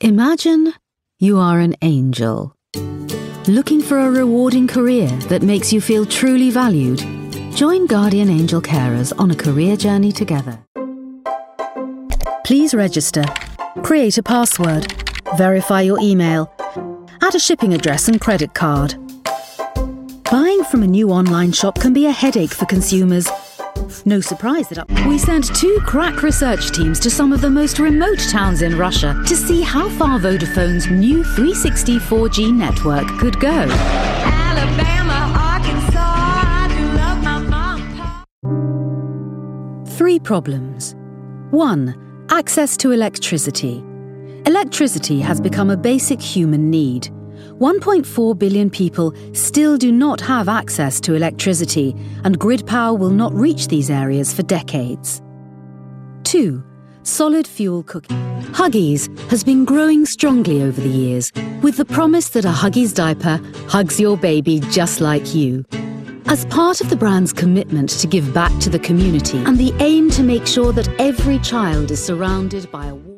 Imagine you are an angel, looking for a rewarding career that makes you feel truly valued. Join Guardian Angel Carers on a career journey together. Please register, create a password, verify your email, add a shipping address and credit card. Buying from a new online shop can be a headache for consumers. No surprise that we sent 2 crack research teams to some of the most remote towns in Russia to see how far Vodafone's new 360 4G network could go. Alabama, Arkansas, I do love my mom. 3 problems. 1. Access to electricity. Electricity has become a basic human need. 1.4 billion people still do not have access to electricity, and grid power will not reach these areas for decades. 2. Solid fuel cooking. Huggies has been growing strongly over the years, with the promise that a Huggies diaper hugs your baby just like you. As part of the brand's commitment to give back to the community and the aim to make sure that every child is surrounded by a